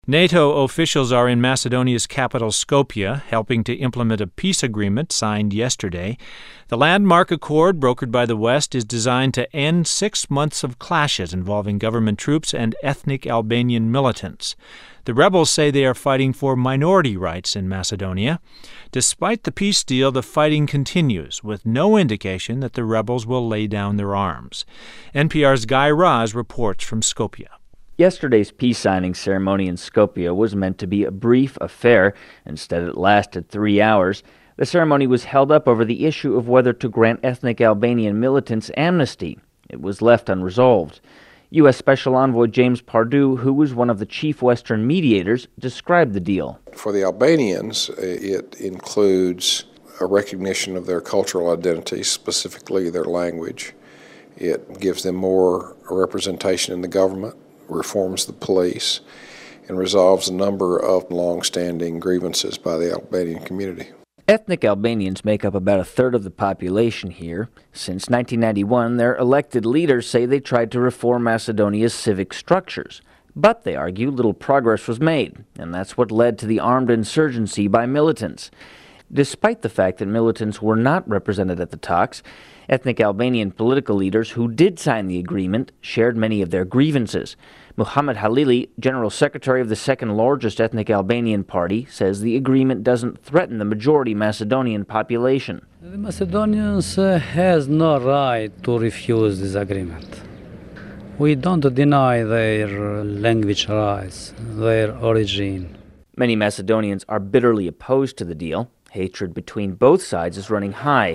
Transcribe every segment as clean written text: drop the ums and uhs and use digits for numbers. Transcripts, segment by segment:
NATO officials are in Macedonia's capital Skopje, helping to implement a peace agreement signed yesterday. The landmark accord brokered by the West is designed to end 6 months of clashes involving government troops and ethnic Albanian militants. The rebels say they are fighting for minority rights in Macedonia. Despite the peace deal, the fighting continues, with no indication that the rebels will lay down their arms. NPR's Guy Raz reports from Skopje. Yesterday's peace signing ceremony in Skopje was meant to be a brief affair. Instead, it lasted 3 hours. The ceremony was held up over the issue of whether to grant ethnic Albanian militants amnesty. It was left unresolved. U.S. Special Envoy James Pardue, who was one of the chief Western mediators, described the deal. For the Albanians, it includes a recognition of their cultural identity, specifically their language. It gives them more representation in the government, reforms the police, and resolves a number of long-standing grievances by the Albanian community. Ethnic Albanians make up about a third of the population here. Since 1991, their elected leaders say they tried to reform Macedonia's civic structures. But, they argue, little progress was made, and that's what led to the armed insurgency by militants. Despite the fact that militants were not represented at the talks, ethnic Albanian political leaders who did sign the agreement shared many of their grievances. Muhammad Halili, General Secretary of the second largest ethnic Albanian party, says the agreement doesn't threaten the majority Macedonian population. The Macedonians has no right to refuse this agreement. We don't deny their language rights, their origin. Many Macedonians are bitterly opposed to the deal. Hatred between both sides is running high.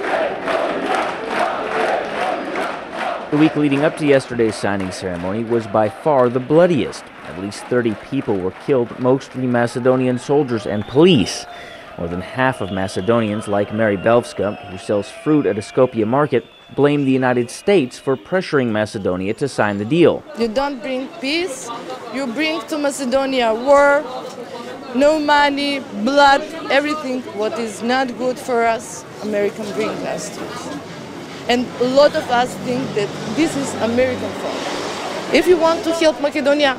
The week leading up to yesterday's signing ceremony was by far the bloodiest. At least 30 people were killed, mostly Macedonian soldiers and police. More than half of Macedonians, like Mary Belvska, who sells fruit at a Skopje market, blame the United States for pressuring Macedonia to sign the deal. You don't bring peace, you bring to Macedonia war, no money, blood, everything what is not good for us, American bring us to it. And a lot of us think that this is American fault. If you want to help Macedonia,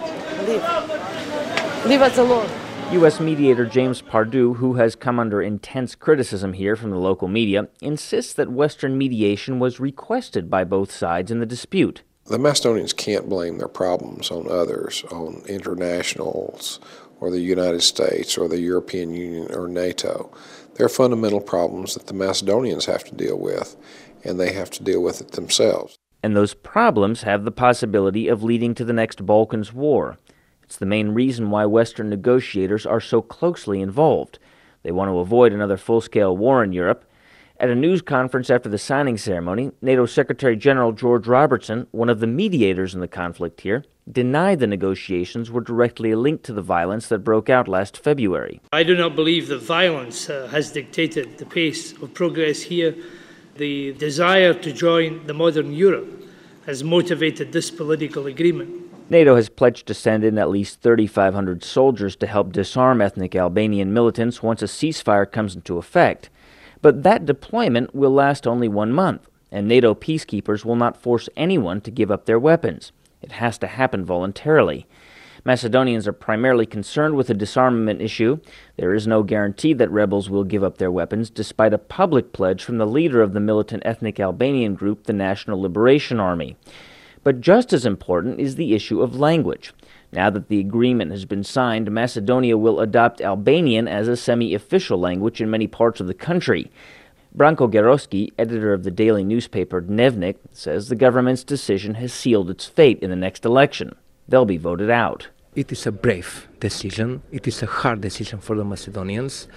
leave us alone. U.S. mediator James Pardue, who has come under intense criticism here from the local media, insists that Western mediation was requested by both sides in the dispute. The Macedonians can't blame their problems on others, on internationals, or the United States, or the European Union, or NATO. They're fundamental problems that the Macedonians have to deal with, and they have to deal with it themselves. And those problems have the possibility of leading to the next Balkans war. It's the main reason why Western negotiators are so closely involved. They want to avoid another full-scale war in Europe. At a news conference after the signing ceremony, NATO Secretary General George Robertson, one of the mediators in the conflict here, denied the negotiations were directly linked to the violence that broke out last February. I do not believe that violence has dictated the pace of progress here. The desire to join the modern Europe has motivated this political agreement. NATO has pledged to send in at least 3,500 soldiers to help disarm ethnic Albanian militants once a ceasefire comes into effect. But that deployment will last only 1 month, and NATO peacekeepers will not force anyone to give up their weapons. It has to happen voluntarily. Macedonians are primarily concerned with the disarmament issue. There is no guarantee that rebels will give up their weapons, despite a public pledge from the leader of the militant ethnic Albanian group, the National Liberation Army. But just as important is the issue of language. Now that the agreement has been signed, Macedonia will adopt Albanian as a semi-official language in many parts of the country. Branko Geroski, editor of the daily newspaper Dnevnik, says the government's decision has sealed its fate in the next election. They'll be voted out. It is a brave decision. It is a hard decision for the Macedonians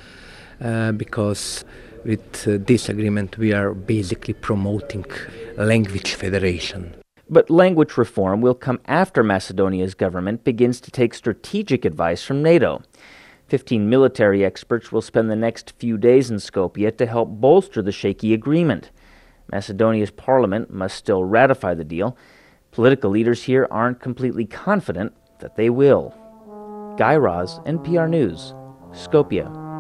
because with this agreement we are basically promoting language federation. But language reform will come after Macedonia's government begins to take strategic advice from NATO. 15 military experts will spend the next few days in Skopje to help bolster the shaky agreement. Macedonia's parliament must still ratify the deal. Political leaders here aren't completely confident that they will. Guy Raz, NPR News, Skopje.